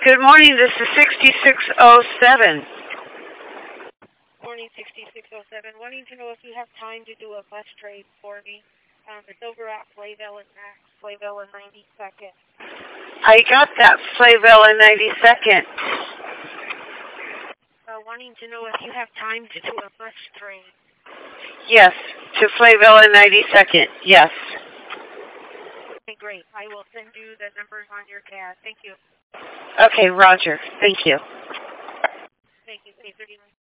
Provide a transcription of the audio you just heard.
Good morning. This is 6607. Morning, 6607. Wanting to know if you have time to do a bus trade for me. It's over at Flayville and Max. Flayville and 92nd. I got that Flayville and 92nd. Wanting to know if you have time to do a bus trade. Yes, to Flayville and 92nd. Yes. Okay, great. I will send you the numbers on your CAD. Thank you. Okay, Roger. Thank you. Thank you.